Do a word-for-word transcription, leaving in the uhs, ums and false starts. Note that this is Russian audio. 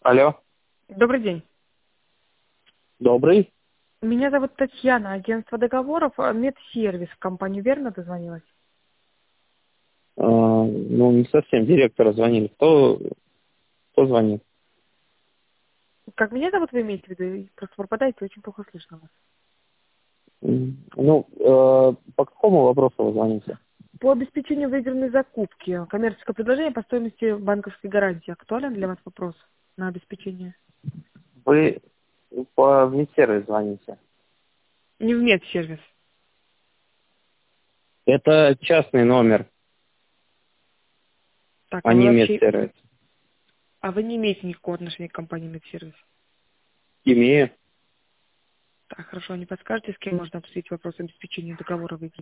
Алло, Добрый день. добрый. Меня зовут Татьяна, агентство договоров, э, медсервис. В компанию верно дозвонилась? А, ну, не совсем, директора звонили. Кто, кто звонит? Как меня зовут, вы имеете в виду? Просто пропадаете, очень плохо слышно вас. М, Ну, э, по какому вопросу вы звоните? По обеспечению выигранной закупки, коммерческое предложение по стоимости банковской гарантии. Актуален для вас вопрос на обеспечение? Вы по медсервис звоните. Не в медсервис. Это частный номер, Так, а а вы не вообще... медсервис. А вы не имеете никакого отношения к компании медсервис? Имею. Так, хорошо, не подскажете, с кем можно обсудить вопрос обеспечения договора выигранной?